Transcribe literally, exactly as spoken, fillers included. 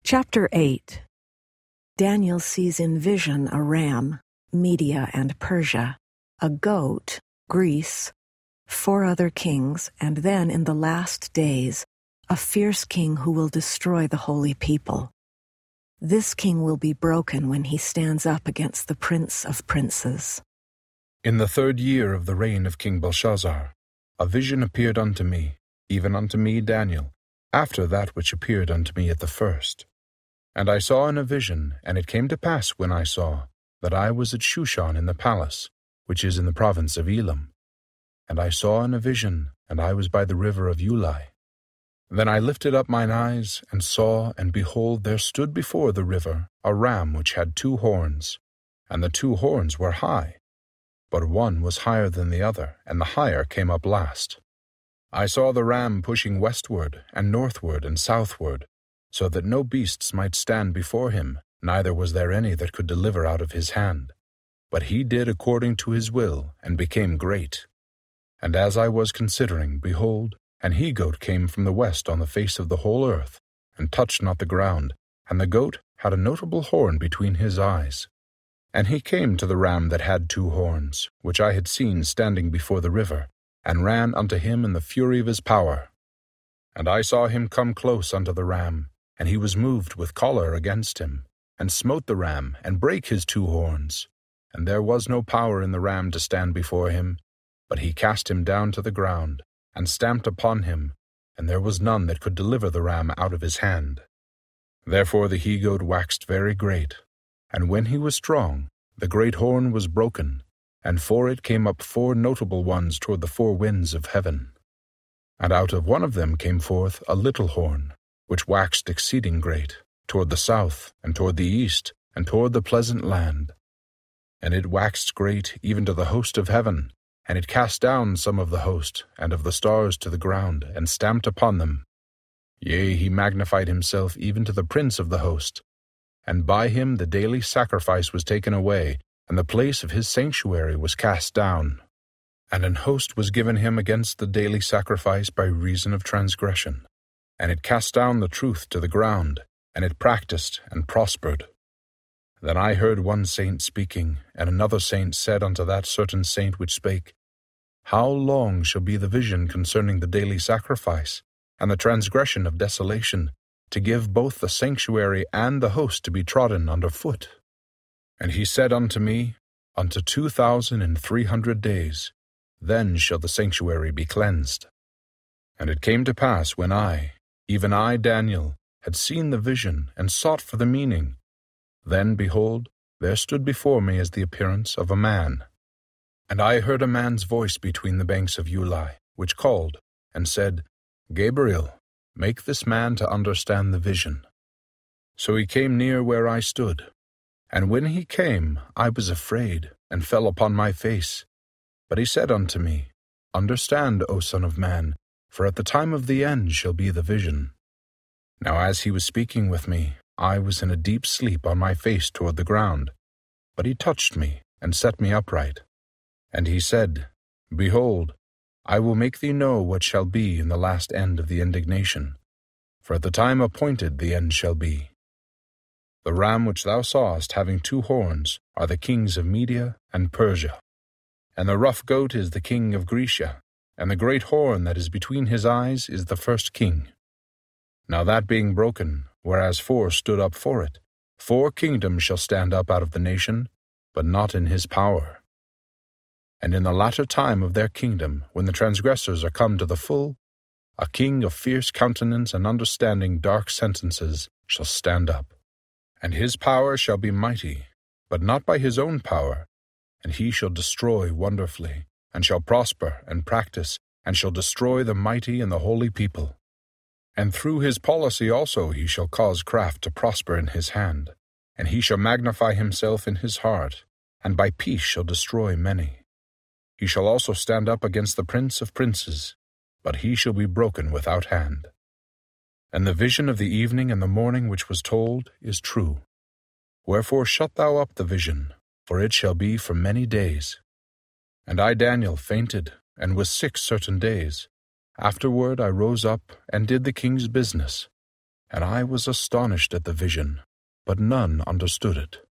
Chapter eight. Daniel sees in vision a ram, Media and Persia, a goat, Greece, four other kings, and then in the last days, a fierce king who will destroy the holy people. This king will be broken when he stands up against the prince of princes. In the third year of the reign of King Belshazzar, a vision appeared unto me, even unto me Daniel, after that which appeared unto me at the first. And I saw in a vision, and it came to pass when I saw, that I was at Shushan in the palace, which is in the province of Elam. And I saw in a vision, and I was by the river of Ulai. Then I lifted up mine eyes, and saw, and behold, there stood before the river a ram which had two horns, and the two horns were high, but one was higher than the other, and the higher came up last. I saw the ram pushing westward, and northward, and southward, so that no beasts might stand before him, neither was there any that could deliver out of his hand. But he did according to his will, and became great. And as I was considering, behold, an he-goat came from the west on the face of the whole earth, and touched not the ground, and the goat had a notable horn between his eyes. And he came to the ram that had two horns, which I had seen standing before the river, and ran unto him in the fury of his power. And I saw him come close unto the ram, and he was moved with choler against him, and smote the ram, and brake his two horns. And there was no power in the ram to stand before him, but he cast him down to the ground, and stamped upon him, and there was none that could deliver the ram out of his hand. Therefore the he-goat waxed very great, and when he was strong, the great horn was broken, and for it came up four notable ones toward the four winds of heaven. And out of one of them came forth a little horn, which waxed exceeding great, toward the south, and toward the east, and toward the pleasant land. And it waxed great even to the host of heaven, and it cast down some of the host, and of the stars to the ground, and stamped upon them. Yea, he magnified himself even to the prince of the host. And by him the daily sacrifice was taken away, and the place of his sanctuary was cast down. And an host was given him against the daily sacrifice by reason of transgression. And it cast down the truth to the ground, and it practiced and prospered. Then I heard one saint speaking, and another saint said unto that certain saint which spake, How long shall be the vision concerning the daily sacrifice, and the transgression of desolation, to give both the sanctuary and the host to be trodden under foot? And he said unto me, Unto two thousand and three hundred days, then shall the sanctuary be cleansed. And it came to pass when I, even I, Daniel, had seen the vision, and sought for the meaning, then, behold, there stood before me as the appearance of a man. And I heard a man's voice between the banks of Ulai, which called, and said, Gabriel, make this man to understand the vision. So he came near where I stood. And when he came, I was afraid, and fell upon my face. But he said unto me, Understand, O Son of Man, for at the time of the end shall be the vision. Now as he was speaking with me, I was in a deep sleep on my face toward the ground. But he touched me, and set me upright. And he said, Behold, I will make thee know what shall be in the last end of the indignation, for at the time appointed the end shall be. The ram which thou sawest having two horns are the kings of Media and Persia. And the rough goat is the king of Grecia, and the great horn that is between his eyes is the first king. Now that being broken, whereas four stood up for it, four kingdoms shall stand up out of the nation, but not in his power. And in the latter time of their kingdom, when the transgressors are come to the full, a king of fierce countenance and understanding dark sentences shall stand up. And his power shall be mighty, but not by his own power, and he shall destroy wonderfully, and shall prosper and practice, and shall destroy the mighty and the holy people. And through his policy also he shall cause craft to prosper in his hand, and he shall magnify himself in his heart, and by peace shall destroy many. He shall also stand up against the prince of princes, but he shall be broken without hand. And the vision of the evening and the morning which was told is true. Wherefore shut thou up the vision, for it shall be for many days. And I, Daniel, fainted, and was sick certain days. Afterward I rose up, and did the king's business. and I was astonished at the vision, but none understood it.